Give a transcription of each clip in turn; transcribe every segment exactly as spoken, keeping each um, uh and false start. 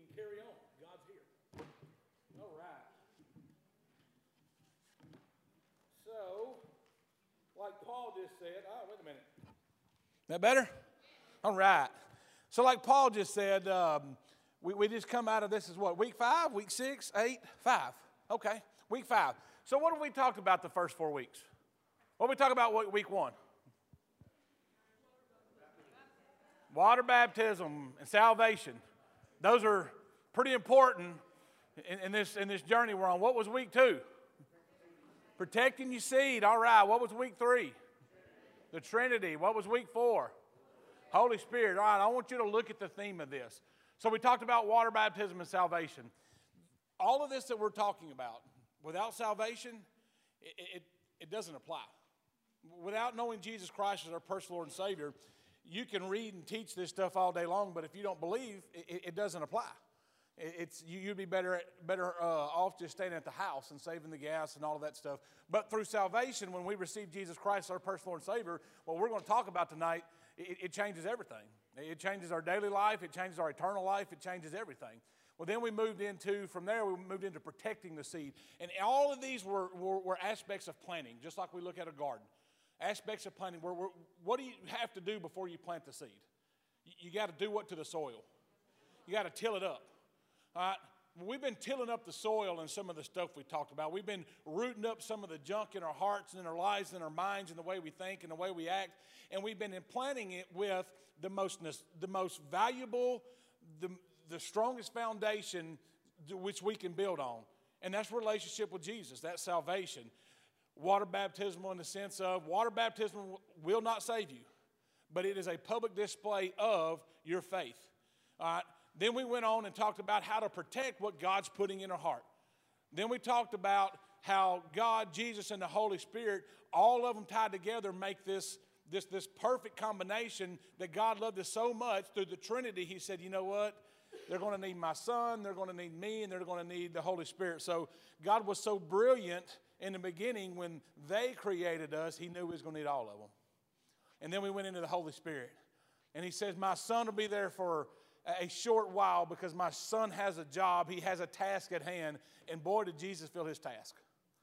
can carry on. God's here. All right. So, like Paul just said, oh, wait a minute. That better? All right. So like Paul just said, um, we, we just come out of this is what, week five, week six, eight, five. Okay, week five. So what have we talked about the first four weeks? What did we talk about week one? Water baptism and salvation. Those are pretty important in, in, this, in this journey we're on. What was week two? Protecting your seed. All right. What was week three? The Trinity. What was week four? Holy Spirit. All right. I want you to look at the theme of this. So we talked about water baptism and salvation. All of this that we're talking about, without salvation, it, it, it doesn't apply. Without knowing Jesus Christ as our personal Lord and Savior, you can read and teach this stuff all day long, but if you don't believe, it, it doesn't apply. It's, you'd be better, better uh, off just staying at the house and saving the gas and all of that stuff. But through salvation, when we receive Jesus Christ as our personal Lord and Savior, what we're going to talk about tonight, it, it changes everything. It changes our daily life. It changes our eternal life. It changes everything. Well, then we moved into, from there, we moved into protecting the seed. And all of these were, were, were aspects of planting, just like we look at a garden. Aspects of planting. Where, where, what do you have to do before you plant the seed? You, you got to do what to the soil? You got to till it up. All right? We've been tilling up the soil and some of the stuff we talked about. We've been rooting up some of the junk in our hearts and in our lives and in our minds and the way we think and the way we act. And we've been implanting it with the most, the most valuable, the, the strongest foundation which we can build on. And that's relationship with Jesus. That's salvation. Water baptism in the sense of water baptism will not save you, but it is a public display of your faith. All right? Then we went on and talked about how to protect what God's putting in our heart. Then we talked about how God, Jesus, and the Holy Spirit, all of them tied together make this, this, this perfect combination that God loved us so much through the Trinity. He said, you know what? They're going to need my Son, they're going to need me, and they're going to need the Holy Spirit. So God was so brilliant in the beginning when they created us, he knew he was going to need all of them. And then we went into the Holy Spirit. And he says, my Son will be there for a short while because my Son has a job. He has a task at hand. And boy, did Jesus fulfill his task.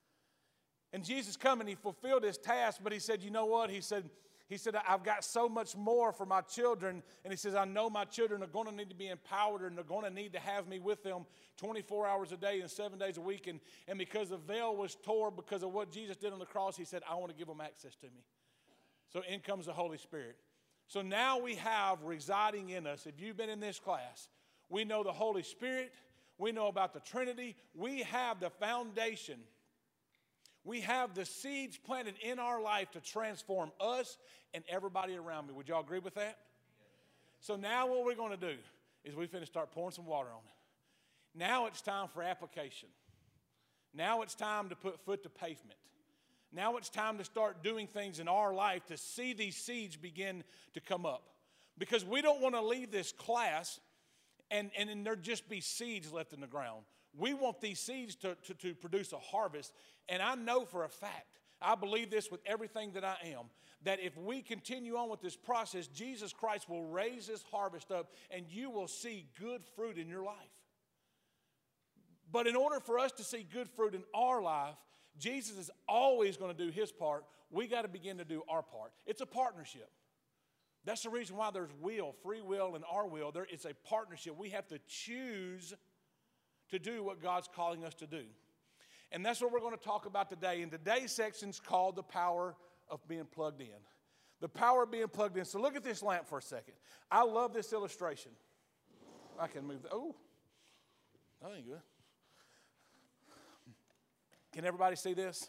And Jesus come and he fulfilled his task, but he said, you know what? He said, he said, I've got so much more for my children. And he says, I know my children are going to need to be empowered and they're going to need to have me with them twenty-four hours a day and seven days a week. And, and because the veil was torn because of what Jesus did on the cross, he said, I want to give them access to me. So in comes the Holy Spirit. So now we have residing in us, if you've been in this class, we know the Holy Spirit, we know about the Trinity, we have the foundation. We have the seeds planted in our life to transform us and everybody around me. Would y'all agree with that? So now what we're going to do is we're going to start pouring some water on it. Now it's time for application. Now it's time to put foot to pavement. Now it's time to start doing things in our life to see these seeds begin to come up. Because we don't want to leave this class and, and, and there just be seeds left in the ground. We want these seeds to, to, to produce a harvest. And I know for a fact, I believe this with everything that I am, that if we continue on with this process, Jesus Christ will raise this harvest up and you will see good fruit in your life. But in order for us to see good fruit in our life, Jesus is always going to do his part. We got to begin to do our part. It's a partnership. That's the reason why there's will, free will, and our will. There, it's a partnership. We have to choose to do what God's calling us to do. And that's what we're going to talk about today. And today's section is called the power of being plugged in. The power of being plugged in. So look at this lamp for a second. I love this illustration. I can move. The, oh, that ain't good. Can everybody see this?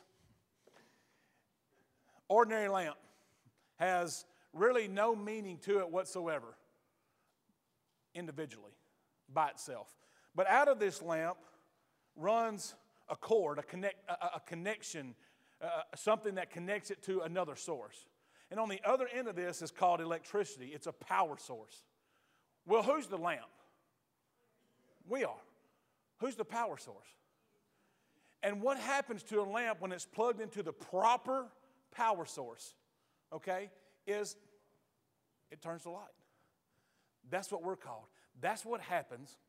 Ordinary lamp has really no meaning to it whatsoever, individually, by itself. But out of this lamp runs a cord, a, connect, a, a connection, uh, something that connects it to another source. And on the other end of this is called electricity. It's a power source. Well, who's the lamp? We are. Who's the power source? And what happens to a lamp when it's plugged into the proper power source, okay, is it turns the light. That's what we're called. That's what happens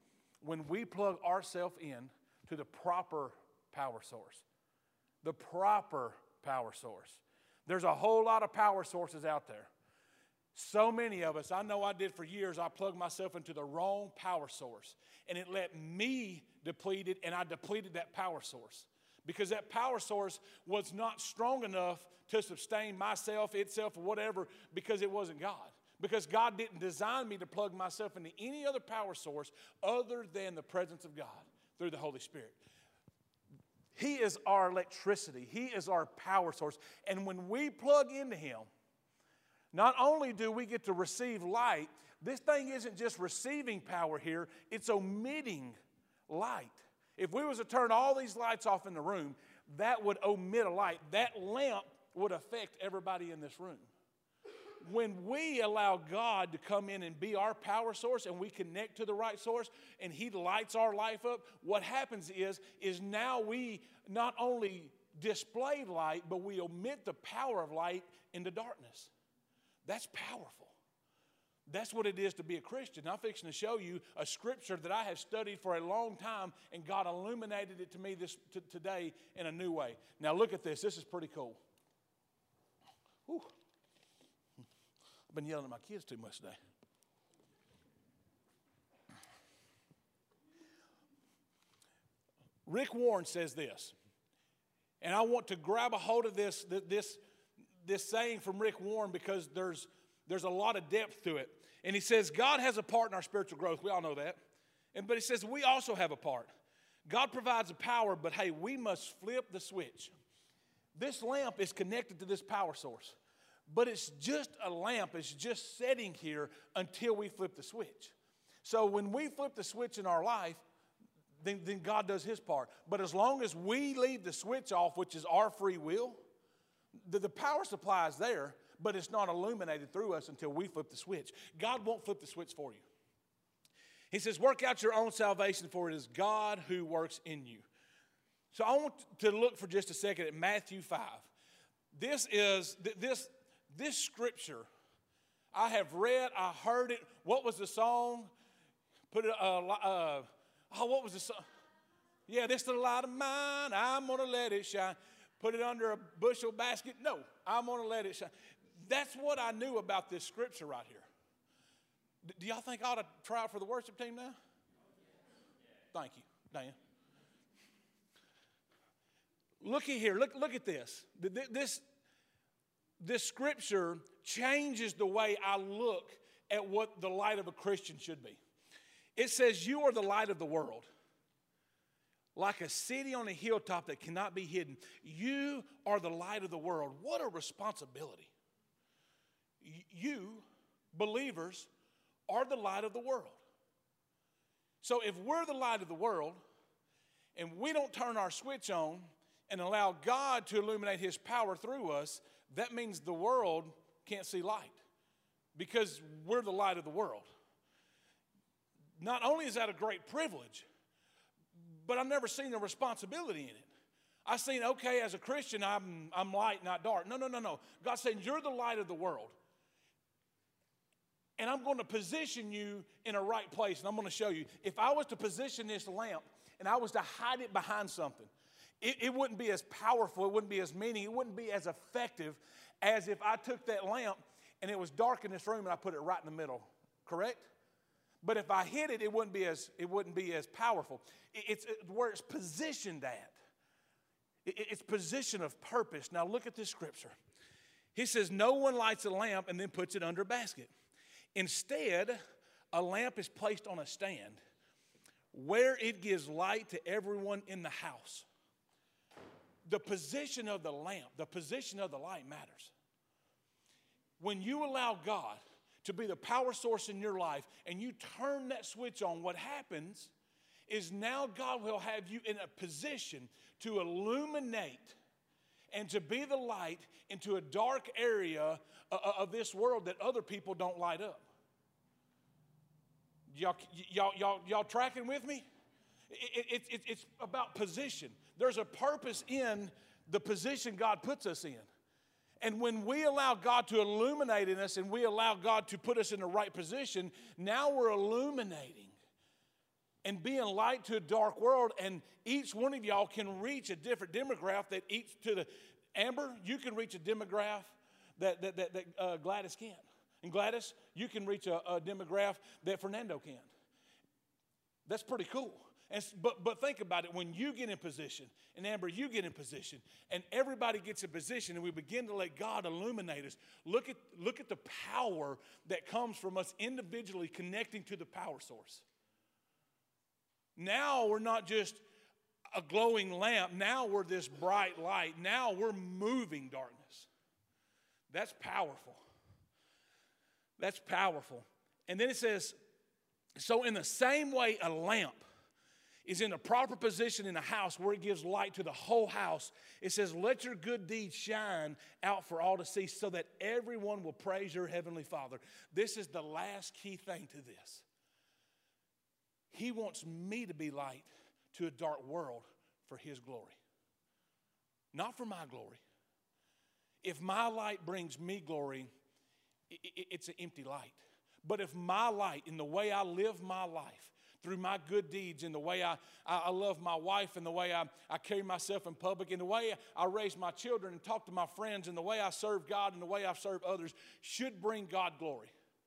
when we plug ourselves in to the proper power source. The proper power source. There's a whole lot of power sources out there. So many of us, I know I did for years, I plugged myself into the wrong power source. And it let me deplete it, and I depleted that power source. Because that power source was not strong enough to sustain myself, itself, or whatever, because it wasn't God. Because God didn't design me to plug myself into any other power source other than the presence of God through the Holy Spirit. He is our electricity. He is our power source. And when we plug into Him, not only do we get to receive light, this thing isn't just receiving power here, it's emitting light. If we was to turn all these lights off in the room, that would emit a light. That lamp would affect everybody in this room. When we allow God to come in and be our power source and we connect to the right source and He lights our life up, what happens is, is now we not only display light, but we emit the power of light into darkness. That's powerful. That's what it is to be a Christian. I'm fixing to show you a scripture that I have studied for a long time, and God illuminated it to me this t- today in a new way. Now look at this. This is pretty cool. Whew. I've been yelling at my kids too much today. Rick Warren says this, and I want to grab a hold of this, this, this saying from Rick Warren because there's, there's a lot of depth to it. And he says, God has a part in our spiritual growth. We all know that. And, but he says, we also have a part. God provides the power, but hey, we must flip the switch. This lamp is connected to this power source. But it's just a lamp. It's just sitting here until we flip the switch. So when we flip the switch in our life, then, then God does His part. But as long as we leave the switch off, which is our free will, the, the power supply is there, but it's not illuminated through us until we flip the switch. God won't flip the switch for you. He says, work out your own salvation, for it is God who works in you. So I want to look for just a second at Matthew five. This is, this, this scripture, I have read, I heard it. What was the song? Put it, uh, uh, oh, what was the song? Yeah, this is the light of mine, I'm going to let it shine. Put it under a bushel basket? No, I'm going to let it shine. That's what I knew about this scripture right here. Do y'all think I ought to try out for the worship team now? Thank you, Dan. Looky here, look, look at this. This, this scripture changes the way I look at what the light of a Christian should be. It says, you are the light of the world. Like a city on a hilltop that cannot be hidden. You are the light of the world. What a responsibility. You, believers, are the light of the world. So if we're the light of the world and we don't turn our switch on and allow God to illuminate His power through us, that means the world can't see light because we're the light of the world. Not only is that a great privilege, but I've never seen the responsibility in it. I've seen, okay, as a Christian, I'm, I'm light, not dark. No, no, no, no. God's saying, you're the light of the world. And I'm going to position you in a right place, and I'm going to show you. If I was to position this lamp and I was to hide it behind something, it, it wouldn't be as powerful, it wouldn't be as meaning, it wouldn't be as effective as if I took that lamp and it was dark in this room and I put it right in the middle, correct? But if I hid it, it wouldn't be as, it wouldn't be as powerful. It, it's it, where it's positioned at. It, it's position of purpose. Now look at this scripture. He says, no one lights a lamp and then puts it under a basket. Instead, a lamp is placed on a stand where it gives light to everyone in the house. The position of the lamp, the position of the light matters. When you allow God to be the power source in your life and you turn that switch on, what happens is now God will have you in a position to illuminate and to be the light into a dark area of this world that other people don't light up. Y'all, y'all, y'all, y'all tracking with me? It, it, it, it's about position. There's a purpose in the position God puts us in. And when we allow God to illuminate in us and we allow God to put us in the right position, now we're illuminating and being light to a dark world, and each one of y'all can reach a different demographic that each to the Amber, you can reach a demographic that, that, that, that uh, Gladys can't. And Gladys, you can reach a, a demographic that Fernando can't. That's pretty cool. And, but, but think about it. When you get in position, and Amber, you get in position, and everybody gets in position, and we begin to let God illuminate us, look at, look at the power that comes from us individually connecting to the power source. Now we're not just a glowing lamp. Now we're this bright light. Now we're moving darkness. That's powerful. That's powerful. And then it says, so in the same way a lamp is in a proper position in a house where it gives light to the whole house, it says, let your good deeds shine out for all to see so that everyone will praise your heavenly Father. This is the last key thing to this. He wants me to be light to a dark world for his glory, not for my glory. If my light brings me glory, it's an empty light. But if my light, in the way I live my life, through my good deeds, in the way I, I, I love my wife, in the way I, I carry myself in public, in the way I raise my children and talk to my friends, in the way I serve God, in the way I serve others, should bring God glory.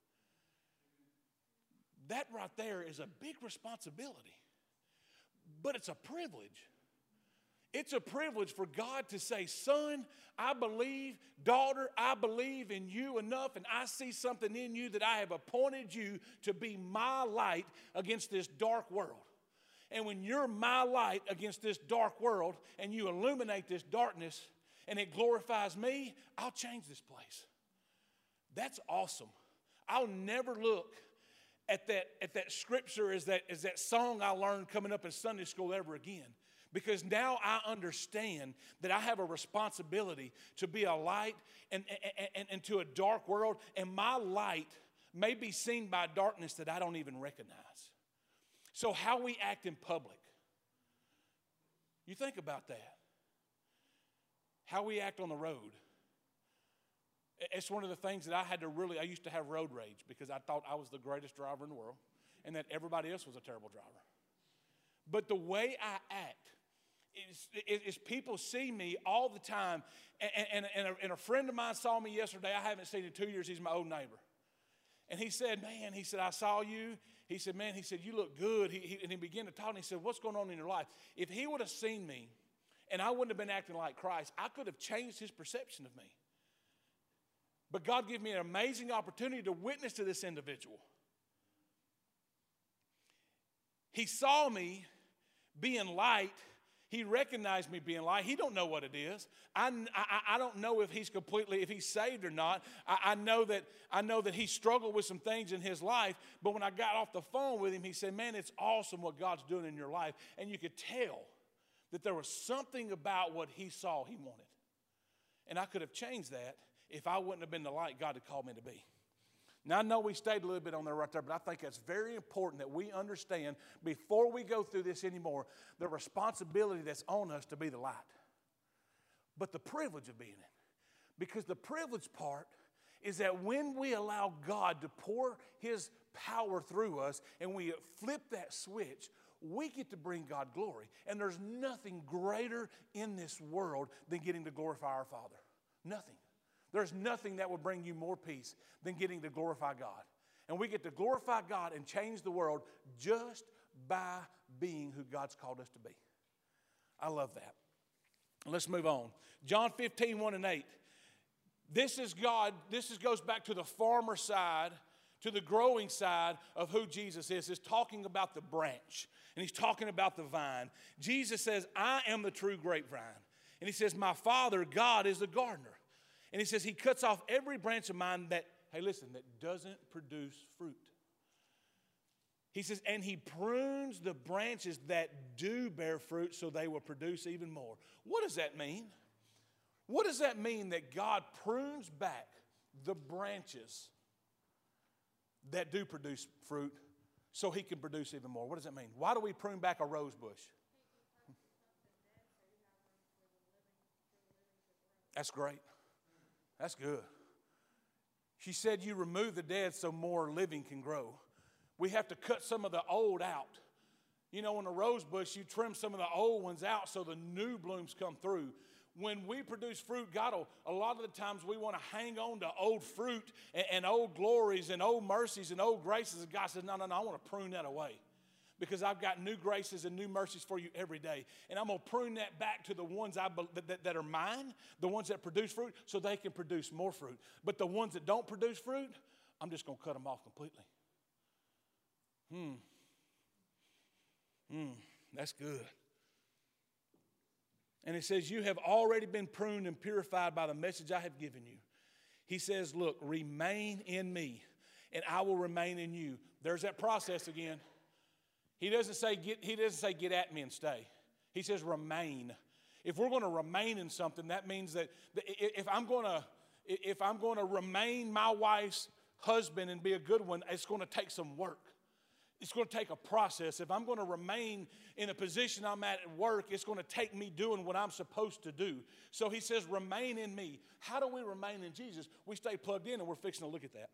That right there is a big responsibility, but it's a privilege. It's a privilege for God to say, son, I believe, daughter, I believe in you enough, and I see something in you that I have appointed you to be my light against this dark world. And when you're my light against this dark world and you illuminate this darkness and it glorifies me, I'll change this place. That's awesome. I'll never look at that, at that scripture as that, as that song I learned coming up in Sunday school ever again. Because now I understand that I have a responsibility to be a light and, and, and, and to a dark world. And my light may be seen by darkness that I don't even recognize. So how we act in public. You think about that. How we act on the road. It's one of the things that I had to really, I used to have road rage because I thought I was the greatest driver in the world and that everybody else was a terrible driver. But the way I act is, is people see me all the time. And, and, and, a, and a friend of mine saw me yesterday. I haven't seen him in two years. He's my old neighbor. And he said, man, he said, I saw you. He said, man, he said, you look good. He, he, and he began to talk, and he said, what's going on in your life? If he would have seen me and I wouldn't have been acting like Christ, I could have changed his perception of me. But God gave me an amazing opportunity to witness to this individual. He saw me being light. He recognized me being light. He don't know what it is. I, I, I don't know if he's completely, if he's saved or not. I, I know that I know that he struggled with some things in his life. But when I got off the phone with him, he said, man, it's awesome what God's doing in your life. And you could tell that there was something about what he saw he wanted. And I could have changed that if I wouldn't have been the light God had called me to be. Now, I know we stayed a little bit on there right there, but I think that's very important that we understand before we go through this anymore the responsibility that's on us to be the light. But the privilege of being it. Because the privilege part is that when we allow God to pour his power through us and we flip that switch, we get to bring God glory. And there's nothing greater in this world than getting to glorify our Father. Nothing. There's nothing that will bring you more peace than getting to glorify God. And we get to glorify God and change the world just by being who God's called us to be. I love that. Let's move on. John fifteen, one and eight. This is God, this is, goes back to the farmer side, to the growing side of who Jesus is. He's talking about the branch, and he's talking about the vine. Jesus says, I am the true grapevine. And he says, my Father, God, is the gardener. And he says he cuts off every branch of mine that, hey, listen, that doesn't produce fruit. He says, and he prunes the branches that do bear fruit so they will produce even more. What does that mean? What does that mean that God prunes back the branches that do produce fruit so he can produce even more? What does that mean? Why do we prune back a rose bush? That's great. That's good. She said you remove the dead so more living can grow. We have to cut some of the old out You know, in a rose bush, you trim some of the old ones out so the new blooms come through. When we produce fruit, God will, a lot of the times we want to hang on to old fruit and, and old glories and old mercies and old graces. And God says, no, no, no, I want to prune that away. Because I've got new graces and new mercies for you every day. And I'm going to prune that back to the ones I, that, that are mine, the ones that produce fruit, so they can produce more fruit. But the ones that don't produce fruit, I'm just going to cut them off completely. Hmm. Hmm. That's good. And it says, you have already been pruned and purified by the message I have given you. He says, look, remain in me, and I will remain in you. There's that process again. He doesn't say get, he doesn't say get at me and stay. He says remain. If we're going to remain in something, that means that if I'm going to if I'm going to remain my wife's husband and be a good one, it's going to take some work. It's going to take a process. If I'm going to remain in a position I'm at at work, it's going to take me doing what I'm supposed to do. So he says remain in me. How do we remain in Jesus? We stay plugged in, and we're fixing to look at that.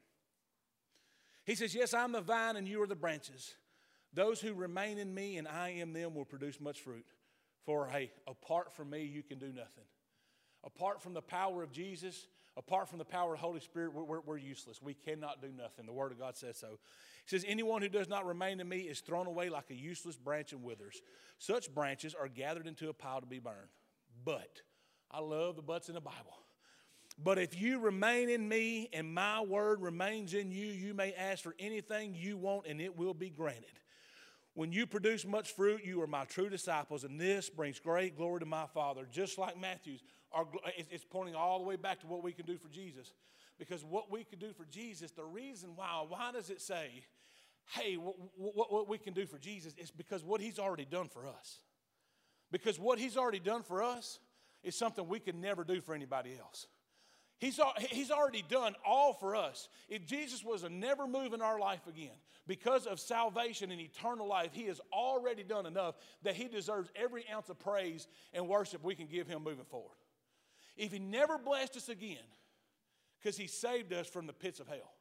He says, yes, I'm the vine and you are the branches. Those who remain in me and I in them will produce much fruit. For, hey, apart from me, you can do nothing. Apart from the power of Jesus, apart from the power of the Holy Spirit, we're, we're, we're useless. We cannot do nothing. The Word of God says so. He says, anyone who does not remain in me is thrown away like a useless branch and withers. Such branches are gathered into a pile to be burned. But, I love the buts in the Bible. But if you remain in me and my word remains in you, you may ask for anything you want and it will be granted. When you produce much fruit, you are my true disciples, and this brings great glory to my Father. Just like Matthew's, our, it's pointing all the way back to what we can do for Jesus. Because what we can do for Jesus, the reason why, why does it say, hey, what, what, what we can do for Jesus is because what he's already done for us. Because what he's already done for us is something we can never do for anybody else. He's, he's already done all for us. If Jesus was to never move in our life again, because of salvation and eternal life, he has already done enough that he deserves every ounce of praise and worship we can give him moving forward. If he never blessed us again, because he saved us from the pits of hell.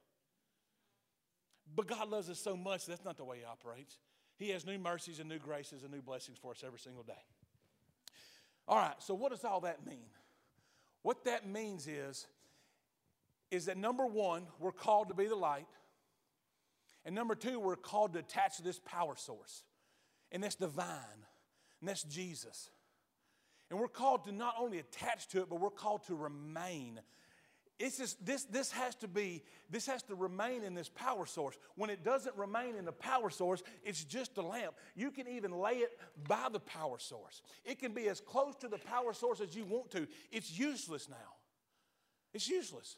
But God loves us so much, that's not the way he operates. He has new mercies and new graces and new blessings for us every single day. All right, so what does all that mean? What that means is, is that number one, we're called to be the light. And number two, we're called to attach to this power source. And that's the vine. And that's Jesus. And we're called to not only attach to it, but we're called to remain. It's just, this, this has to be, this has to remain in this power source. When it doesn't remain in the power source, it's just a lamp. You can even lay it by the power source. It can be as close to the power source as you want to. It's useless now. It's useless.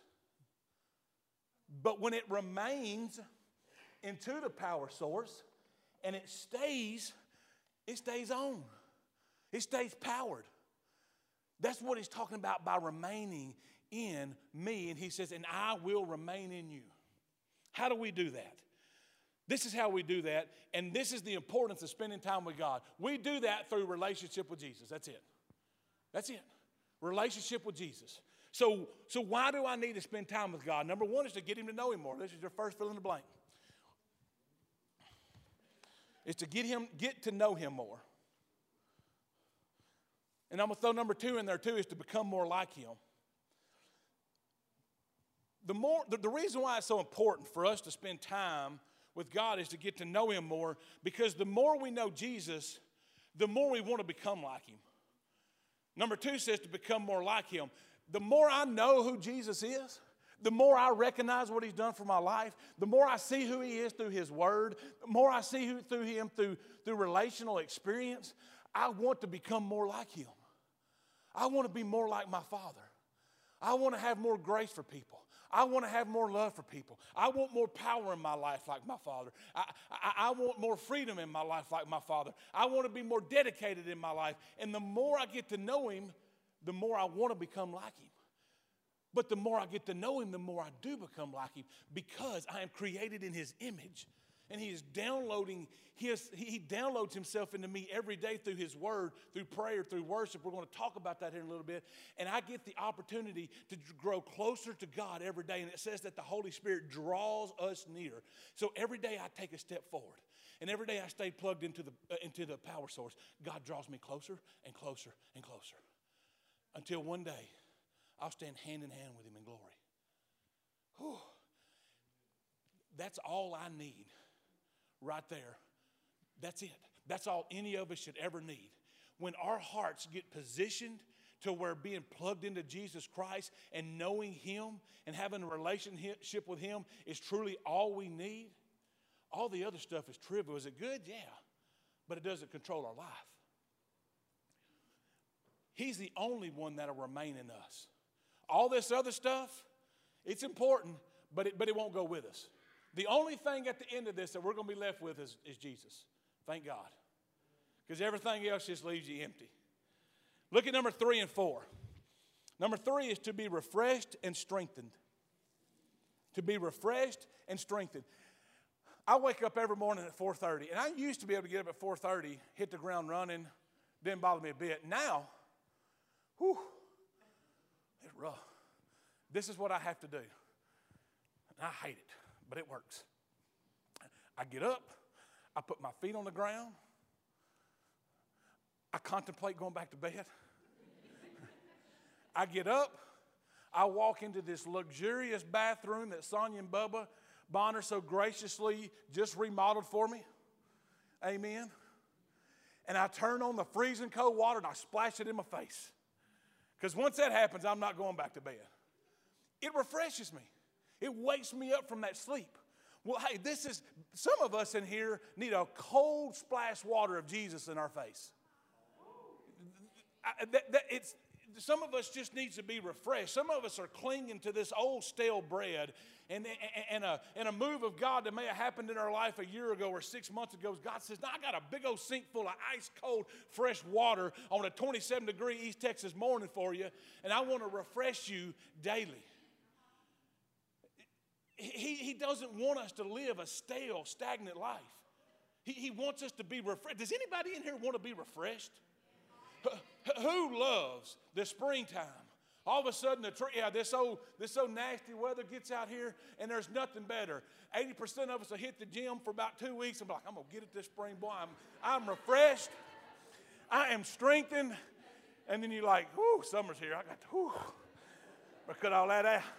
But when it remains into the power source and it stays, it stays on. It stays powered. That's what he's talking about by remaining in me. And he says, and I will remain in you. How do we do that? This is how we do that. And this is the importance of spending time with God. We do that through relationship with Jesus. That's it. That's it. Relationship with Jesus. So, so why do I need to spend time with God? Number one is to get him to know him more. This is your first fill in the blank. It's to get him, get to know him more. And I'm going to throw number two in there too, is to become more like him. The, more, the, the reason why it's so important for us to spend time with God is to get to know him more, because the more we know Jesus, the more we want to become like him. Number two says to become more like him. The more I know who Jesus is, the more I recognize what he's done for my life, the more I see who he is through his word, the more I see who, through him through, through relational experience, I want to become more like him. I want to be more like my Father. I want to have more grace for people. I want to have more love for people. I want more power in my life like my Father. I, I, I want more freedom in my life like my Father. I want to be more dedicated in my life. And the more I get to know him, the more I want to become like him. But the more I get to know him, the more I do become like him, because I am created in his image. and he is downloading his, he downloads himself into me every day through his word, through prayer, through worship. We're going to talk about that here in a little bit. And I get the opportunity to grow closer to God every day. And it says that the Holy Spirit draws us near. So every day I take a step forward. And every day I stay plugged into the, uh, into the power source. God draws me closer and closer and closer. Until one day, I'll stand hand in hand with him in glory. Whew. That's all I need right there. That's it. That's all any of us should ever need. When our hearts get positioned to where being plugged into Jesus Christ and knowing him and having a relationship with him is truly all we need, all the other stuff is trivial. Is it good? Yeah. But it doesn't control our life. He's the only one that will remain in us. All this other stuff, it's important, but it, but it won't go with us. The only thing at the end of this that we're going to be left with is, is Jesus. Thank God. Because everything else just leaves you empty. Look at number three and four. Number three is to be refreshed and strengthened. To be refreshed and strengthened. I wake up every morning at four thirty, and I used to be able to get up at four thirty, hit the ground running, didn't bother me a bit. Now, whew, it's rough. This is what I have to do. I hate it, but it works. I get up, I put my feet on the ground, I contemplate going back to bed. I get up, I walk into this luxurious bathroom that Sonia and Bubba Bonner so graciously just remodeled for me. Amen. And I turn on the freezing cold water and I splash it in my face. Because once that happens, I'm not going back to bed. It refreshes me. It wakes me up from that sleep. Well, hey, this is, some of us in here need a cold splash water of Jesus in our face. I, that, that, it's, some of us just needs to be refreshed. Some of us are clinging to this old stale bread and, and, a, and a move of God that may have happened in our life a year ago or six months ago. God says, now I got a big old sink full of ice cold fresh water on a twenty-seven degree East Texas morning for you, and I want to refresh you daily. He, he doesn't want us to live a stale, stagnant life. He, he wants us to be refreshed. Does anybody in here want to be refreshed? Who loves the springtime? All of a sudden, the tree, yeah, this old, this old nasty weather gets out here, and there's nothing better. eighty percent of us will hit the gym for about two weeks and be like, I'm going to get it this spring. Boy, I'm, I'm refreshed. I am strengthened. And then you're like, whoo, summer's here. I got to, whoo, I cut all that out.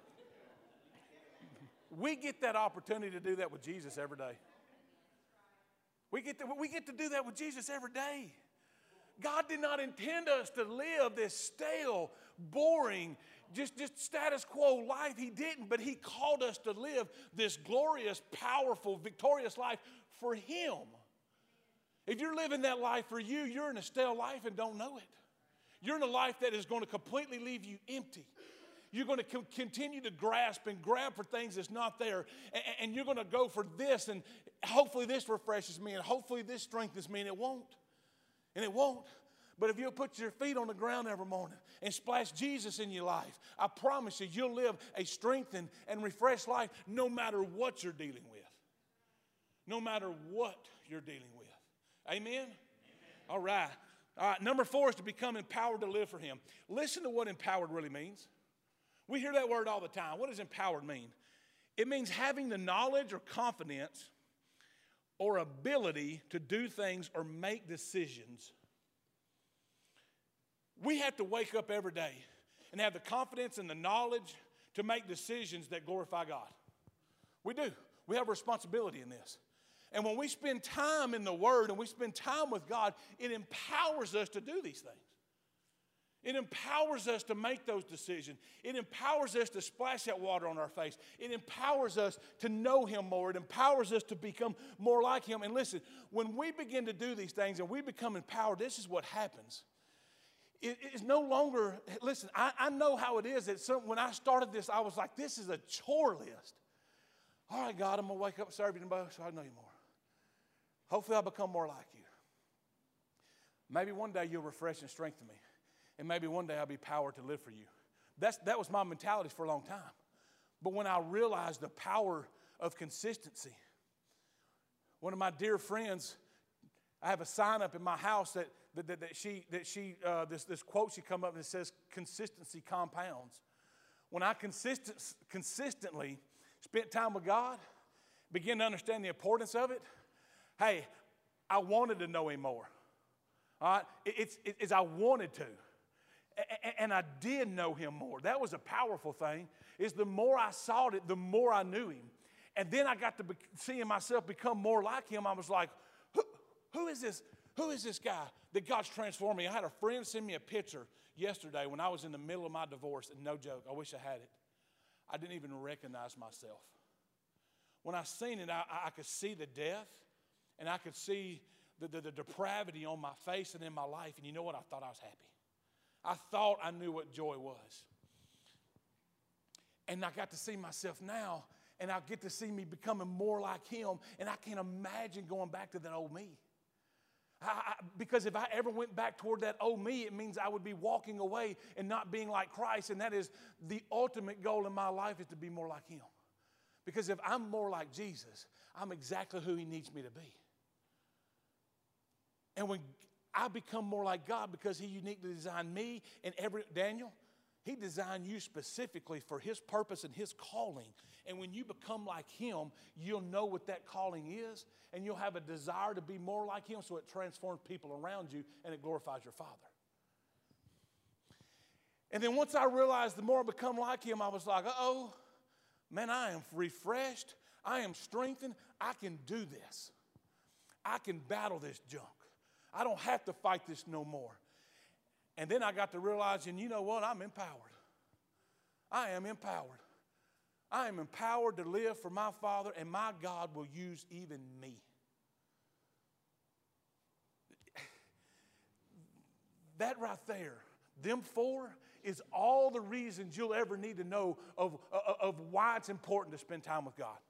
We get that opportunity to do that with Jesus every day. We get to, we get to do that with Jesus every day. God did not intend us to live this stale, boring, just, just status quo life. He didn't, but he called us to live this glorious, powerful, victorious life for him. If you're living that life for you, you're in a stale life and don't know it. You're in a life that is going to completely leave you empty. You're going to co- continue to grasp and grab for things that's not there. And, and you're going to go for this, and hopefully this refreshes me, and hopefully this strengthens me, and it won't. And it won't. But if you'll put your feet on the ground every morning and splash Jesus in your life, I promise you, you'll live a strengthened and refreshed life no matter what you're dealing with. No matter what you're dealing with. Amen? Amen. All right. All right. Number four is to become empowered to live for him. Listen to what empowered really means. We hear that word all the time. What does empowered mean? It means having the knowledge or confidence or ability to do things or make decisions. We have to wake up every day and have the confidence and the knowledge to make decisions that glorify God. We do. We have a responsibility in this. And when we spend time in the Word and we spend time with God, it empowers us to do these things. It empowers us to make those decisions. It empowers us to splash that water on our face. It empowers us to know him more. It empowers us to become more like him. And listen, when we begin to do these things and we become empowered, this is what happens. It is no longer, listen, I, I know how it is. That some, when I started this, I was like, this is a chore list. All right, God, I'm going to wake up and serve you so I know you more. Hopefully I'll become more like you. Maybe one day you'll refresh and strengthen me. And maybe one day I'll be powered to live for you. That's, that was my mentality for a long time. But when I realized the power of consistency, One of my dear friends, I have a sign up in my house that, that, that, that she, that she uh, this, this quote she come up and it says, consistency compounds. When I consistent, consistently spent time with God, began to understand the importance of it, hey, I wanted to know Him more. All right? It's, it's I wanted to. And I did know Him more. That was a powerful thing, is the more I sought it, the more I knew Him. And then I got to be, seeing myself become more like Him. I was like, who, who is this? Who is this guy that God's transforming? I had a friend send me a picture yesterday when I was in the middle of my divorce, and no joke, I wish I had it. I didn't even recognize myself. When I seen it, I, I could see the death, and I could see the, the, the depravity on my face and in my life, and you know what? I thought I was happy. I thought I knew what joy was. And I got to see myself now, and I get to see me becoming more like Him, and I can't imagine going back to that old me. I, I, because if I ever went back toward that old me, it means I would be walking away and not being like Christ, and that is the ultimate goal in my life, is to be more like Him. Because if I'm more like Jesus, I'm exactly who He needs me to be. And when I become more like God, because He uniquely designed me and every, Daniel, He designed you specifically for His purpose and His calling. And when you become like Him, you'll know what that calling is, and you'll have a desire to be more like Him, so it transforms people around you and it glorifies your Father. And then once I realized the more I become like Him, I was like, uh-oh, man, I am refreshed. I am strengthened. I can do this. I can battle this junk. I don't have to fight this no more. And then I got to realizing, you know what? I'm empowered. I am empowered. I am empowered to live for my Father, and my God will use even me. That right there, them four, is all the reasons you'll ever need to know of, of, of why it's important to spend time with God.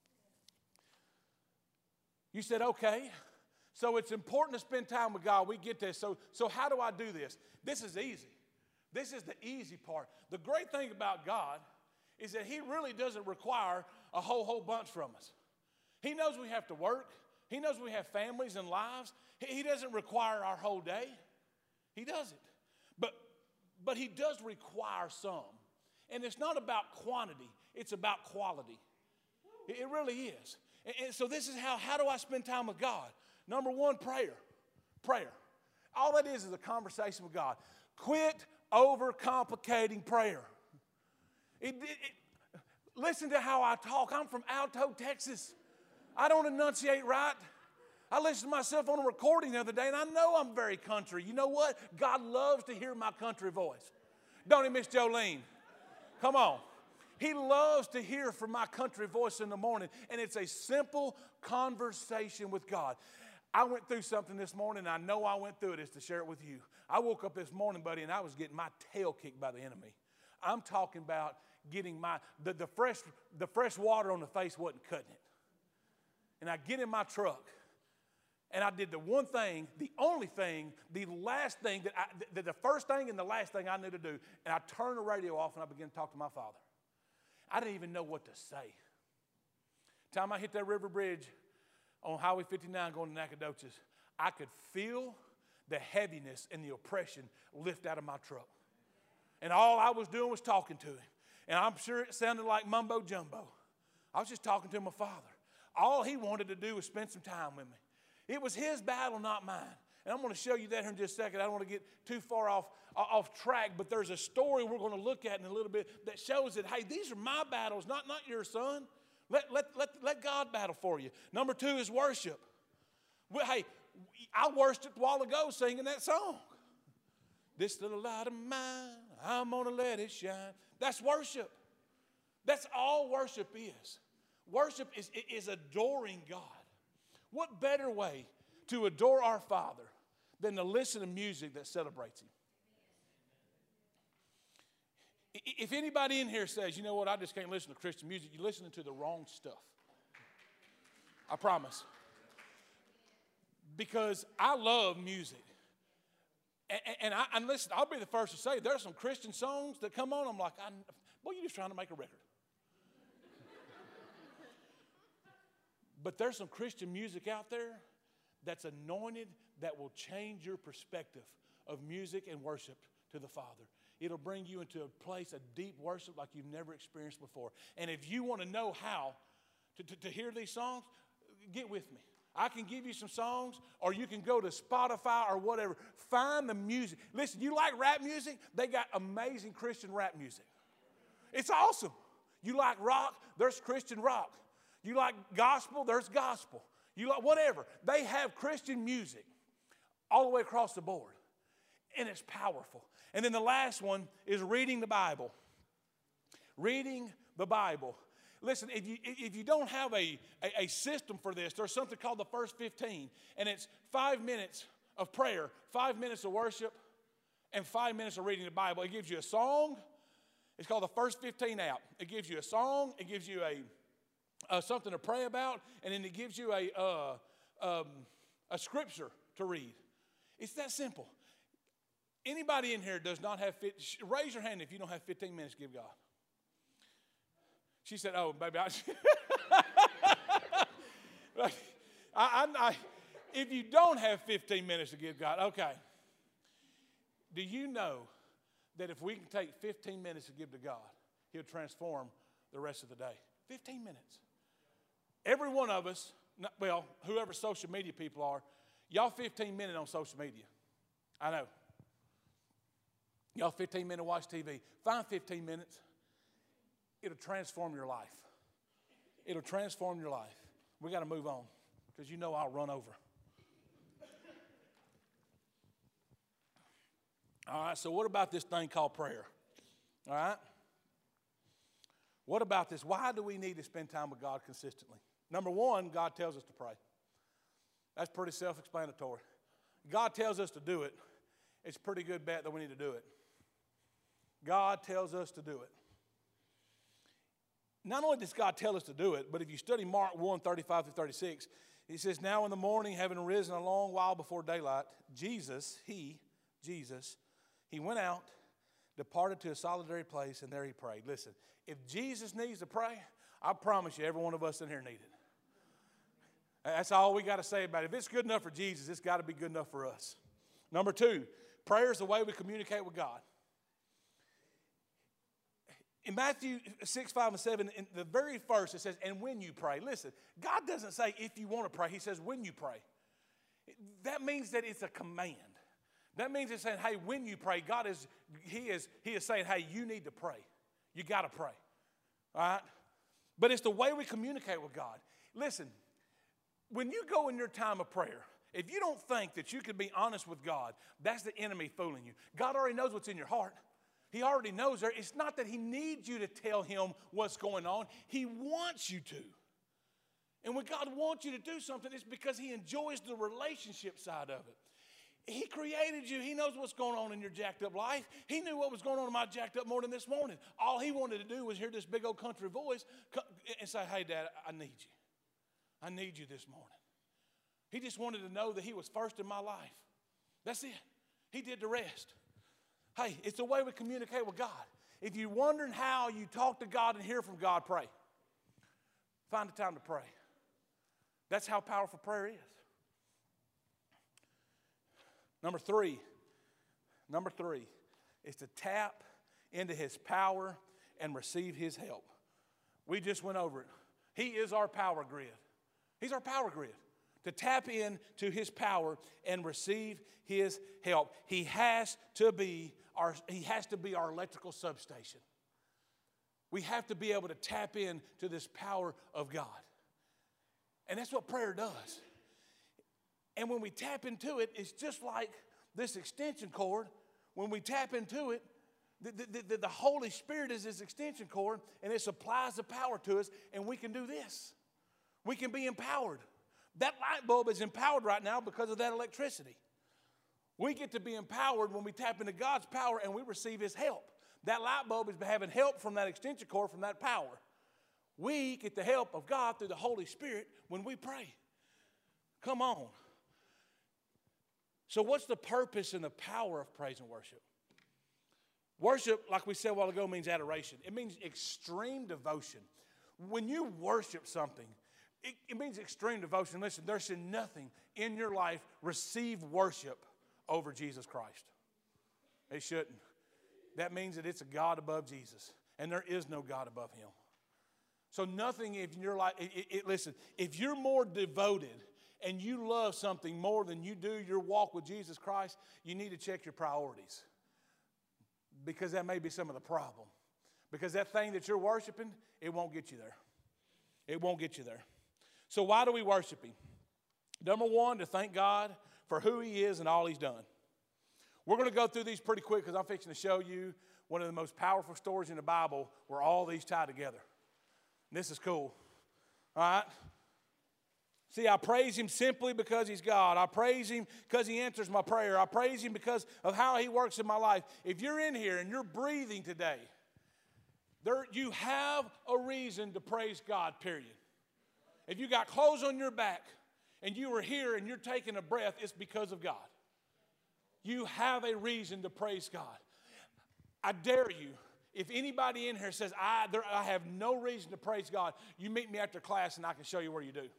You said, okay, so it's important to spend time with God. We get this. So, so how do I do this? This is easy. This is the easy part. The great thing about God is that He really doesn't require a whole, whole bunch from us. He knows we have to work. He knows we have families and lives. He, he doesn't require our whole day. He doesn't. But, but He does require some. And it's not about quantity. It's about quality. It, it really is. And, and so this is how, how do I spend time with God? Number one, prayer. Prayer. All that is is a conversation with God. Quit overcomplicating prayer. It, it, it, listen to how I talk. I'm from Alto, Texas. I don't enunciate right. I listened to myself on a recording the other day, and I know I'm very country. You know what? God loves to hear my country voice. Don't He, Miss Jolene? Come on. He loves to hear from my country voice in the morning, and it's a simple conversation with God. I went through something this morning, and I know I went through it, is to share it with you. I woke up this morning, buddy, and I was getting my tail kicked by the enemy. I'm talking about getting my, the, the, fresh, the fresh water on the face wasn't cutting it. And I get in my truck, and I did the one thing, the only thing, the last thing, that I, the, the first thing and the last thing I knew to do, and I turned the radio off, and I began to talk to my Father. I didn't even know what to say. Time I hit that river bridge on Highway fifty-nine going to Nacogdoches, I could feel the heaviness and the oppression lift out of my truck. And all I was doing was talking to Him. And I'm sure it sounded like mumbo jumbo. I was just talking to my Father. All He wanted to do was spend some time with me. It was His battle, not mine. And I'm going to show you that here in just a second. I don't want to get too far off, off track, but there's a story we're going to look at in a little bit that shows that, hey, these are my battles, not, not yours, son. Let, let, let, let God battle for you. Number two is worship. Well, hey, I worshiped a while ago singing that song. This little light of mine, I'm going to let it shine. That's worship. That's all worship is. Worship is, is adoring God. What better way to adore our Father than to listen to music that celebrates Him? If anybody in here says, you know what, I just can't listen to Christian music, you're listening to the wrong stuff. I promise. Because I love music. And, and, I, and listen, I'll be the first to say, there are some Christian songs that come on, I'm like, I, boy, you're just trying to make a record. But there's some Christian music out there that's anointed that will change your perspective of music and worship to the Father. It'll bring you into a place of deep worship like you've never experienced before. And if you want to know how to, to, to hear these songs, get with me. I can give you some songs, or you can go to Spotify or whatever. Find the music. Listen, you like rap music? They got amazing Christian rap music. It's awesome. You like rock? There's Christian rock. You like gospel? There's gospel. You like whatever. They have Christian music all the way across the board. And it's powerful. And then the last one is reading the Bible. Reading the Bible. Listen, if you, if you don't have a, a, a system for this, there's something called the first fifteen. And it's five minutes of prayer, five minutes of worship, and five minutes of reading the Bible. It gives you a song. It's called the first fifteen app. It gives you a song. It gives you a, uh, something to pray about. And then it gives you a, uh, um, a scripture to read. It's that simple. Anybody in here does not have, raise your hand if you don't have fifteen minutes to give God. She said, oh, baby, I, I, I, I, if you don't have fifteen minutes to give God, okay. Do you know that if we can take fifteen minutes to give to God, He'll transform the rest of the day? fifteen minutes. Every one of us, well, whoever social media people are, y'all fifteen minutes on social media. I know. Y'all fifteen minutes watch T V. Find fifteen minutes. It'll transform your life. It'll transform your life. We got to move on because you know I'll run over. All right, so what about this thing called prayer? All right? What about this? Why do we need to spend time with God consistently? Number one, God tells us to pray. That's pretty self-explanatory. God tells us to do it. It's a pretty good bet that we need to do it. God tells us to do it. Not only does God tell us to do it, but if you study Mark one, thirty-five through thirty-six, he says, now in the morning, having arisen a long while before daylight, Jesus, he, Jesus, he went out, departed to a solitary place, and there he prayed. Listen, if Jesus needs to pray, I promise you, every one of us in here need it. That's all we got to say about it. If it's good enough for Jesus, it's got to be good enough for us. Number two, prayer is the way we communicate with God. In Matthew six, five, and seven, in the very first, it says, and when you pray. Listen, God doesn't say if you want to pray. He says when you pray. That means that it's a command. That means it's saying, hey, when you pray, God is, he is, he is saying, hey, you need to pray. You got to pray. All right? But it's the way we communicate with God. Listen, when you go in your time of prayer, if you don't think that you can be honest with God, that's the enemy fooling you. God already knows what's in your heart. He already knows there. It's not that he needs you to tell him what's going on. He wants you to. And when God wants you to do something, it's because he enjoys the relationship side of it. He created you. He knows what's going on in your jacked up life. He knew what was going on in my jacked up morning this morning. All he wanted to do was hear this big old country voice and say, hey, Dad, I need you. I need you this morning. He just wanted to know that he was first in my life. That's it. He did the rest. Hey, it's the way we communicate with God. If you're wondering how you talk to God and hear from God, pray. Find a time to pray. That's how powerful prayer is. Number three, number three is to tap into his power and receive his help. We just went over it. He is our power grid. He's our power grid. To tap into his power and receive his help. He has to be our, he has to be our electrical substation. We have to be able to tap into this power of God. And that's what prayer does. And when we tap into it, it's just like this extension cord. When we tap into it, the, the, the, the Holy Spirit is this extension cord, and it supplies the power to us, and we can do this. We can be empowered. That light bulb is empowered right now because of that electricity. We get to be empowered when we tap into God's power and we receive his help. That light bulb is having help from that extension cord, from that power. We get the help of God through the Holy Spirit when we pray. Come on. So what's the purpose and the power of praise and worship? Worship, like we said a while ago, means adoration. It means extreme devotion. When you worship something, It, it means extreme devotion. Listen, there should nothing in your life receive worship over Jesus Christ. It shouldn't. That means that it's a God above Jesus, and there is no God above him. So nothing in your life, it, it, it, listen, if you're more devoted and you love something more than you do your walk with Jesus Christ, you need to check your priorities, because that may be some of the problem. Because that thing that you're worshiping, it won't get you there. It won't get you there. So why do we worship him? Number one, to thank God for who he is and all he's done. We're going to go through these pretty quick because I'm fixing to show you one of the most powerful stories in the Bible where all these tie together. And this is cool. All right? See, I praise him simply because he's God. I praise him because he answers my prayer. I praise him because of how he works in my life. If you're in here and you're breathing today, there, you have a reason to praise God, period. If you got clothes on your back and you were here and you're taking a breath, it's because of God. You have a reason to praise God. I dare you, if anybody in here says, I, there, I have no reason to praise God, you meet me after class and I can show you where you do.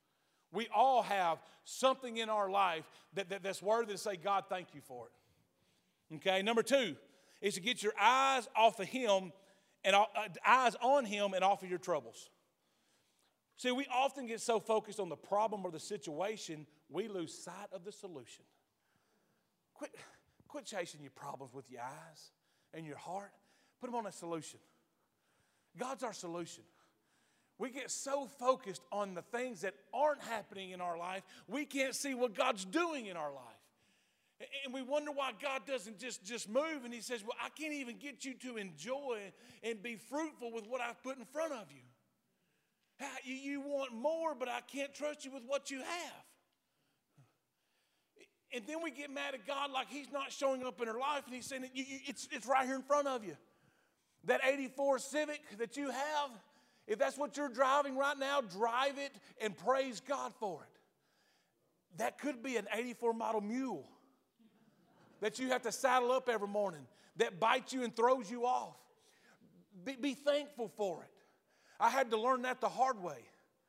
We all have something in our life that, that, that's worthy to say, God, thank you for it. Okay, number two is to get your eyes off of him and uh, eyes on him and off of your troubles. See, we often get so focused on the problem or the situation, we lose sight of the solution. Quit, quit chasing your problems with your eyes and your heart. Put them on a solution. God's our solution. We get so focused on the things that aren't happening in our life, we can't see what God's doing in our life. And we wonder why God doesn't just, just move. And he says, well, I can't even get you to enjoy and be fruitful with what I've put in front of you. You, you want more, but I can't trust you with what you have. And then we get mad at God like he's not showing up in our life. And he's saying, you, you, it's, it's right here in front of you. That eighty-four Civic that you have, if that's what you're driving right now, drive it and praise God for it. That could be an eighty-four model mule that you have to saddle up every morning that bites you and throws you off. Be, be thankful for it. I had to learn that the hard way.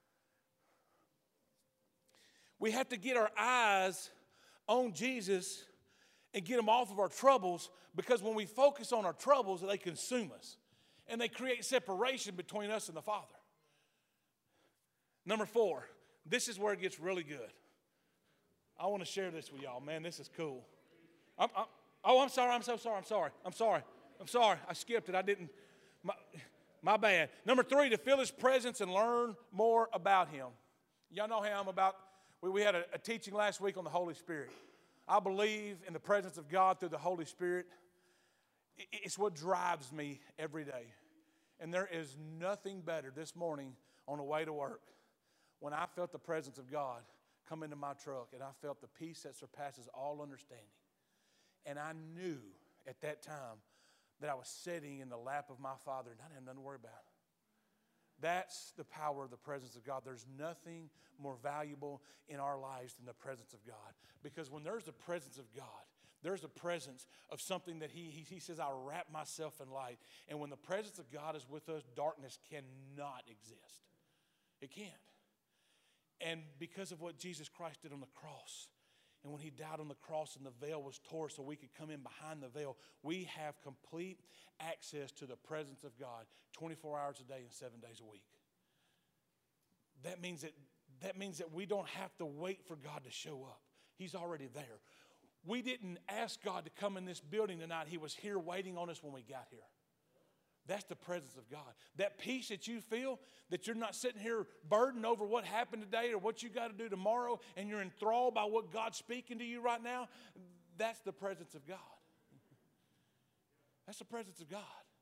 We have to get our eyes on Jesus and get them off of our troubles, because when we focus on our troubles, they consume us. And they create separation between us and the Father. Number four, this is where it gets really good. I want to share this with y'all. Man, this is cool. I'm, I'm, oh, I'm sorry. I'm so sorry. I'm sorry. I'm sorry. I'm sorry. I skipped it. I didn't. My, my bad. Number three, to feel his presence and learn more about him. Y'all know how I'm about. We, we had a, a teaching last week on the Holy Spirit. I believe in the presence of God through the Holy Spirit. It, it's what drives me every day. And there is nothing better this morning on the way to work when I felt the presence of God come into my truck and I felt the peace that surpasses all understanding. And I knew at that time that I was sitting in the lap of my Father and I didn't have nothing to worry about. That's the power of the presence of God. There's nothing more valuable in our lives than the presence of God. Because when there's the presence of God, there's a presence of something that he, he, he says, I wrap myself in light. And when the presence of God is with us, darkness cannot exist. It can't. And because of what Jesus Christ did on the cross, and when he died on the cross and the veil was torn so we could come in behind the veil, we have complete access to the presence of God twenty-four hours a day and seven days a week. That means that, that means that we don't have to wait for God to show up. He's already there. We didn't ask God to come in this building tonight. He was here waiting on us when we got here. That's the presence of God. That peace that you feel, that you're not sitting here burdened over what happened today or what you got to do tomorrow, and you're enthralled by what God's speaking to you right now, that's the presence of God. That's the presence of God.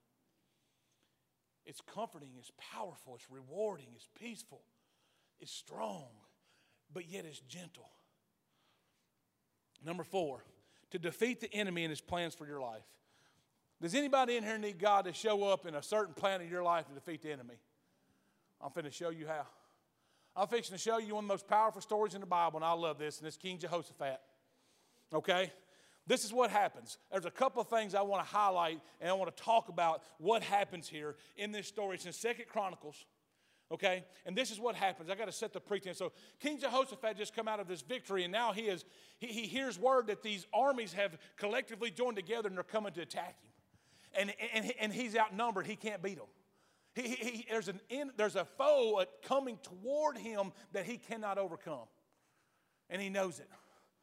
It's comforting, it's powerful, it's rewarding, it's peaceful, it's strong, but yet it's gentle. Number four, to defeat the enemy and his plans for your life. Does anybody in here need God to show up in a certain plan in your life to defeat the enemy? I'm finna show you how. I'm fixing to show you one of the most powerful stories in the Bible, and I love this, and it's King Jehoshaphat. Okay? This is what happens. There's a couple of things I want to highlight, and I want to talk about what happens here in this story. It's in Second Chronicles, Okay? And this is what happens. I got to set the pretense. So King Jehoshaphat just come out of this victory, and now he is he, he hears word that these armies have collectively joined together and they're coming to attack him. And, and, and he's outnumbered. He can't beat them. He, he, he, there's, an in, there's a foe coming toward him that he cannot overcome. And he knows it.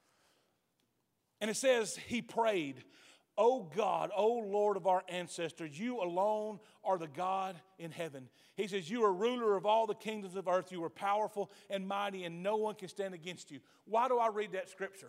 And it says he prayed, "O God, O Lord of our ancestors, you alone are the God in heaven." He says, "You are ruler of all the kingdoms of earth. You are powerful and mighty, and no one can stand against you." Why do I read that scripture?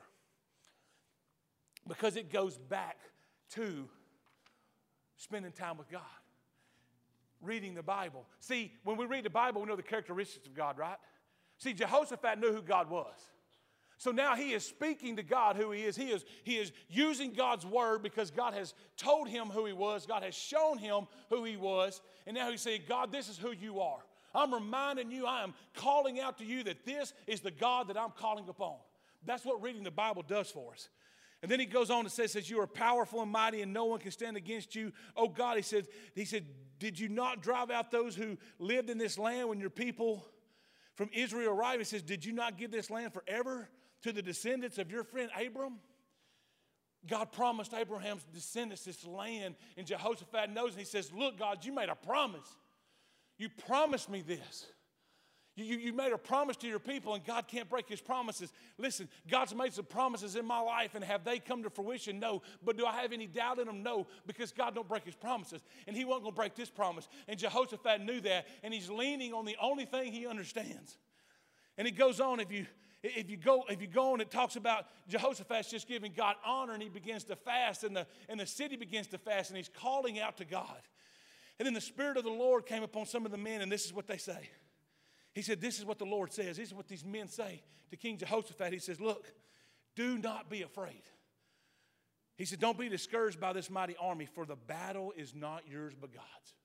Because it goes back to spending time with God, reading the Bible. See, when we read the Bible, we know the characteristics of God, right? See, Jehoshaphat knew who God was. So now he is speaking to God who he is. He is, he is using God's word because God has told him who he was. God has shown him who he was. And now he's saying, "God, this is who you are. I'm reminding you, I am calling out to you that this is the God that I'm calling upon." That's what reading the Bible does for us. And then he goes on and says, says "You are powerful and mighty, and no one can stand against you. Oh God," he said, he said, "Did you not drive out those who lived in this land when your people from Israel arrived?" He says, "Did you not give this land forever to the descendants of your friend Abram?" God promised Abraham's descendants this land, and Jehoshaphat knows, and he says, "Look, God, you made a promise. You promised me this. You, you, you made a promise to your people, and God can't break his promises." Listen, God's made some promises in my life, and have they come to fruition? No. But do I have any doubt in them? No, because God don't break his promises, and he wasn't going to break this promise. And Jehoshaphat knew that, and he's leaning on the only thing he understands. And he goes on, if you If you go, if you go on, it talks about Jehoshaphat's just giving God honor, and he begins to fast, and the, and the city begins to fast, and he's calling out to God. And then the Spirit of the Lord came upon some of the men, and this is what they say. He said, "This is what the Lord says." This is what these men say to King Jehoshaphat. He says, "Look, do not be afraid." He said, "Don't be discouraged by this mighty army, for the battle is not yours but God's."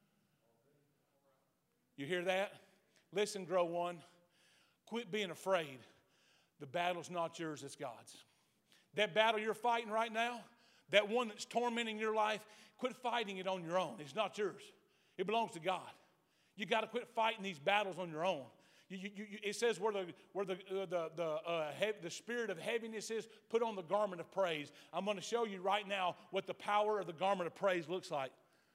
You hear that? Listen, Grow One. Quit being afraid. The battle's not yours, it's God's. That battle you're fighting right now, that one that's tormenting your life, quit fighting it on your own. It's not yours. It belongs to God. You got to quit fighting these battles on your own. You, you, you, it says where the where the uh, the the, uh, he- the spirit of heaviness is, put on the garment of praise. I'm going to show you right now what the power of the garment of praise looks like.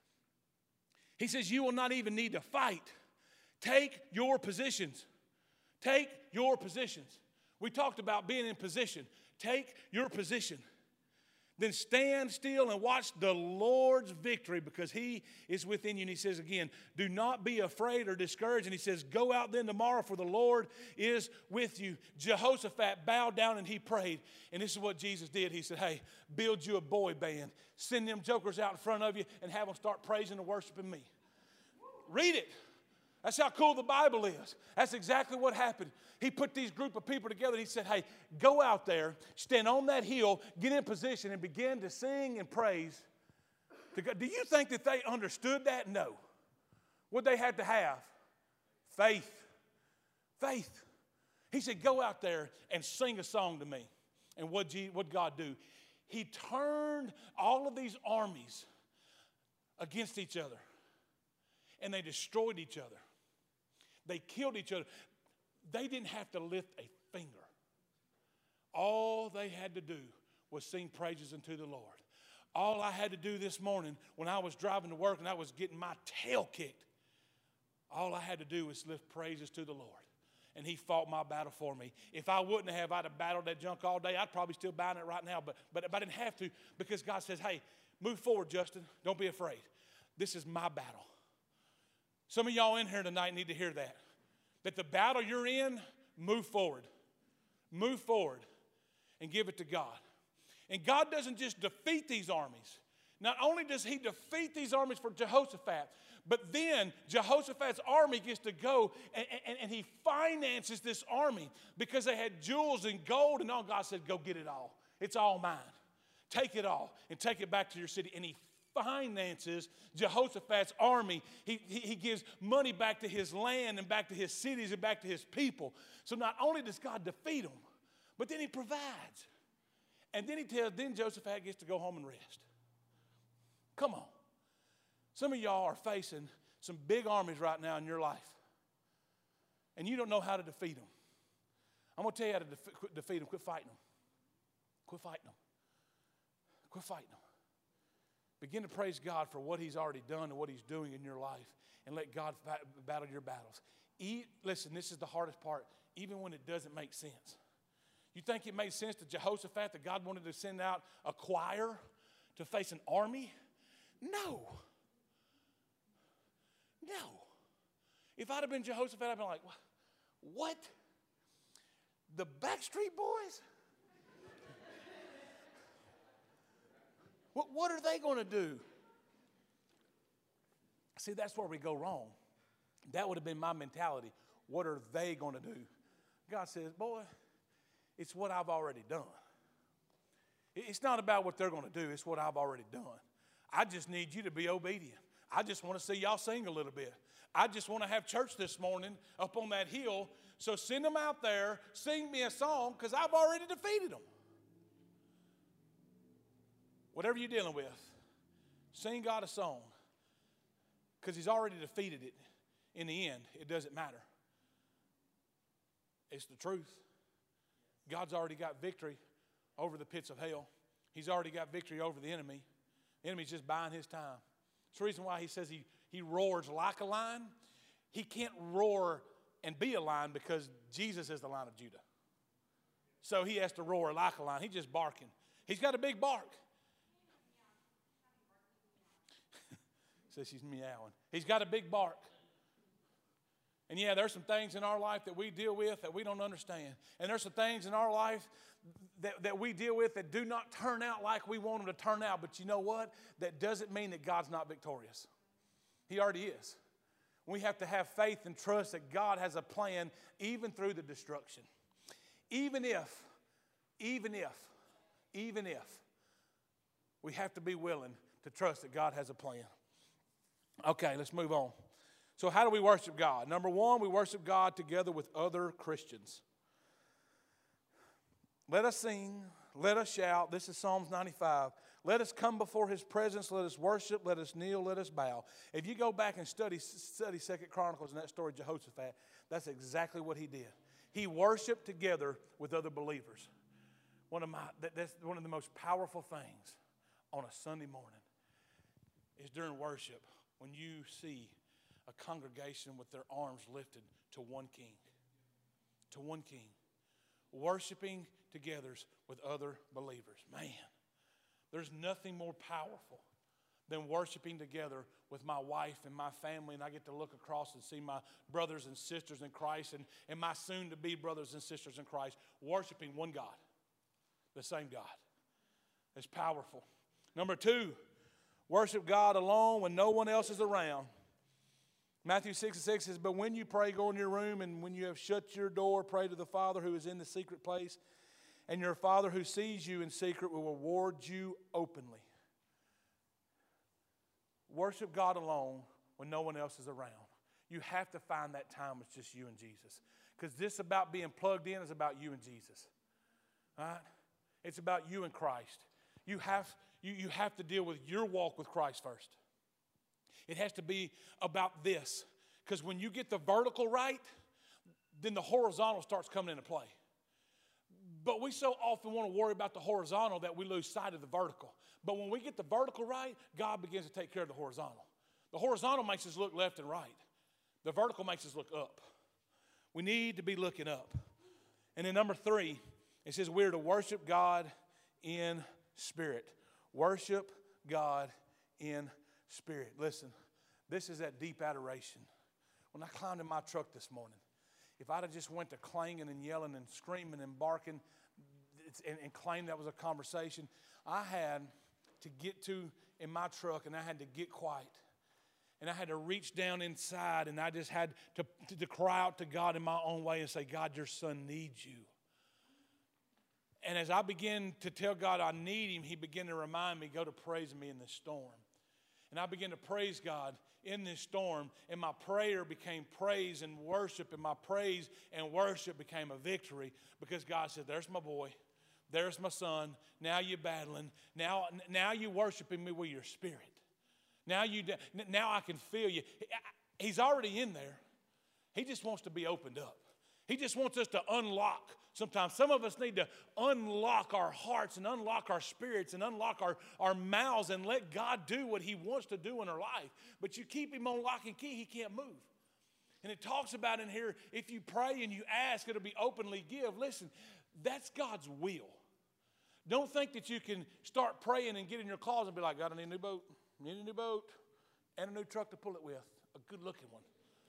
He says, "You will not even need to fight. Take your positions. Take your positions." We talked about being in position. Take your position. Then stand still and watch the Lord's victory, because he is within you. And he says again, "Do not be afraid or discouraged." And he says, "Go out then tomorrow, for the Lord is with you." Jehoshaphat bowed down and he prayed. And this is what Jesus did. He said, "Hey, build you a boy band. Send them jokers out in front of you and have them start praising and worshiping me." Read it. That's how cool the Bible is. That's exactly what happened. He put these group of people together. And he said, "Hey, go out there, stand on that hill, get in position, and begin to sing and praise to God." Do you think that they understood that? No. What they had to have? Faith. Faith. He said, "Go out there and sing a song to me." And what did God do? He turned all of these armies against each other, and they destroyed each other. They killed each other. They didn't have to lift a finger. All they had to do was sing praises unto the Lord. All I had to do this morning when I was driving to work and I was getting my tail kicked, all I had to do was lift praises to the Lord. And he fought my battle for me. If I wouldn't have, I'd have battled that junk all day. I'd probably still buying it right now, but, but, but I didn't have to, because God says, "Hey, move forward, Justin. Don't be afraid. This is my battle." Some of y'all in here tonight need to hear that. That the battle you're in, move forward. Move forward and give it to God. And God doesn't just defeat these armies. Not only does he defeat these armies for Jehoshaphat, but then Jehoshaphat's army gets to go and, and, and he finances this army because they had jewels and gold and all. God said, "Go get it all. It's all mine. Take it all and take it back to your city." And he finances Jehoshaphat's army. He, he, he gives money back to his land and back to his cities and back to his people. So not only does God defeat them, but then he provides. And then he tells, then Jehoshaphat gets to go home and rest. Come on. Some of y'all are facing some big armies right now in your life. and you don't know how to defeat them, I'm going to tell you how to def- quit defeat them. Quit fighting them. Quit fighting them. Quit fighting them. Begin to praise God for what he's already done and what he's doing in your life, and let God fa- battle your battles. Eat, listen, this is the hardest part, even when it doesn't make sense. You think it made sense to Jehoshaphat that God wanted to send out a choir to face an army? No. No. If I'd have been Jehoshaphat, I'd been like, what? The Backstreet Boys? what, what are they going to do? See, that's where we go wrong. That would have been my mentality. What are they going to do? God says, boy, it's what I've already done. It's not about what they're going to do. It's what I've already done. I just need you to be obedient. I just want to see y'all sing a little bit. I just want to have church this morning up on that hill. So send them out there, sing me a song, because I've already defeated them. Whatever you're dealing with, sing God a song, because he's already defeated it. In the end, it doesn't matter. It's the truth. God's already got victory over the pits of hell. He's already got victory over the enemy. The enemy's just buying his time. It's the reason why he says he, he roars like a lion. He can't roar and be a lion because Jesus is the Lion of Judah. So he has to roar like a lion. He's just barking. He's got a big bark. Says she's meowing. He's got a big bark. And yeah, there's some things in our life that we deal with that we don't understand. And there's some things in our life that, that we deal with that do not turn out like we want them to turn out. But you know what? That doesn't mean that God's not victorious. He already is. We have to have faith and trust that God has a plan even through the destruction. Even if, even if, even if, we have to be willing to trust that God has a plan. Okay, let's move on. So how do we worship God? Number one, we worship God together with other Christians. Let us sing, let us shout. This is Psalms ninety-five. Let us come before his presence, let us worship, let us kneel, let us bow. If you go back and study, study Second Chronicles and that story of Jehoshaphat, that's exactly what he did. He worshiped together with other believers. One of my, that, that's one of the most powerful things on a Sunday morning is during worship when you see a congregation with their arms lifted to one king, to one king, worshiping together with other believers. Man, there's nothing more powerful than worshiping together with my wife and my family, and I get to look across and see my brothers and sisters in Christ and, and my soon-to-be brothers and sisters in Christ worshiping one God, the same God. It's powerful. Number two, worship God alone when no one else is around. Matthew six and six says, but when you pray, go in your room, and when you have shut your door, pray to the Father who is in the secret place, and your Father who sees you in secret will reward you openly. Worship God alone when no one else is around. You have to find that time with just you and Jesus. Because this about being plugged in is about you and Jesus. All right? It's about you and Christ. You have, you, you have to deal with your walk with Christ first. It has to be about this. Because when you get the vertical right, then the horizontal starts coming into play. But we so often want to worry about the horizontal that we lose sight of the vertical. But when we get the vertical right, God begins to take care of the horizontal. The horizontal makes us look left and right. The vertical makes us look up. We need to be looking up. And then number three, it says we're to worship God in spirit. Worship God in spirit. Listen, this is that deep adoration. When I climbed in my truck this morning, if I'd have just went to clanging and yelling and screaming and barking and, and claimed that was a conversation, I had to get to in my truck and I had to get quiet. And I had to reach down inside and I just had to, to, to cry out to God in my own way and say, God, your son needs you. And as I began to tell God I need him, he began to remind me, go to praise me in this storm. And I began to praise God in this storm, and my prayer became praise and worship, and my praise and worship became a victory because God said, there's my boy, there's my son, now you're battling, now, now you're worshiping me with your spirit. Now, you, now I can feel you. He's already in there. He just wants to be opened up. He just wants us to unlock. Sometimes some of us need to unlock our hearts and unlock our spirits and unlock our, our mouths and let God do what he wants to do in our life. But you keep him on lock and key, he can't move. And it talks about in here, if you pray and you ask, it'll be openly give. Listen, that's God's will. Don't think that you can start praying and get in your closet and be like, God, I need a new boat, need a new boat, and a new truck to pull it with, a good-looking one.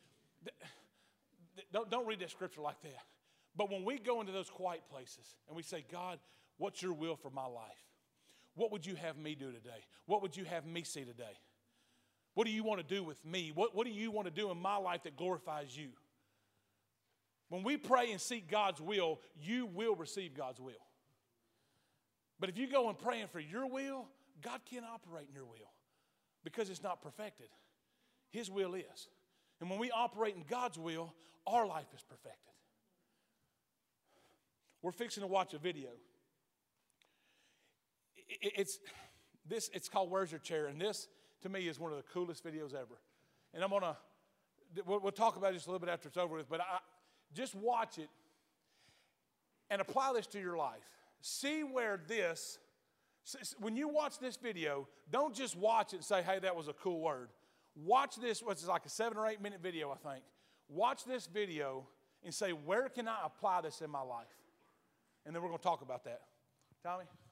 Don't, don't read that scripture like that. But when we go into those quiet places and we say, God, what's your will for my life? What would you have me do today? What would you have me see today? What do you want to do with me? What, what do you want to do in my life that glorifies you? When we pray and seek God's will, you will receive God's will. But if you go and praying for your will, God can't operate in your will because it's not perfected. His will is. And when we operate in God's will, our life is perfected. We're fixing to watch a video. It's, this, it's called Where's Your Chair? And this, to me, is one of the coolest videos ever. And I'm going to, we'll, we'll talk about this a little bit after it's over with, but I, just watch it and apply this to your life. See where this, when you watch this video, don't just watch it and say, hey, that was a cool word. Watch this, which is like a seven or eight minute video, I think. Watch this video and say, where can I apply this in my life? And then we're going to talk about that. Tommy?